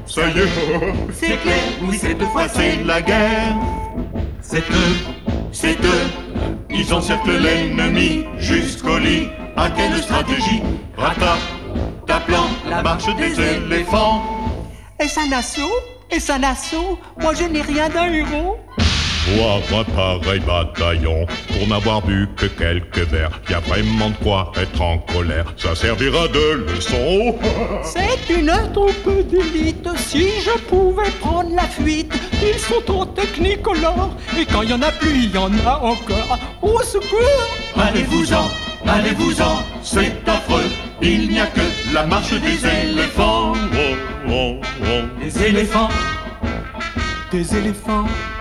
ça y est, c'est clair, oui, cette fois c'est la guerre. C'est eux, ils encerclent l'ennemi jusqu'au lit. À quelle stratégie? Rata, tapant la marche des éléphants. Est-ce un assaut? Est-ce un assaut? Moi je n'ai rien d'un héros. Voir un pareil bataillon, pour n'avoir bu que quelques verres, y a vraiment de quoi être en colère, ça servira de leçon. C'est une troupe d'élite, si je pouvais prendre la fuite. Ils sont en technicolore, et quand il y en a plus, il y en a encore. Au secours! Allez-vous-en, c'est affreux. Il n'y a que la marche des éléphants. Des éléphants, des éléphants.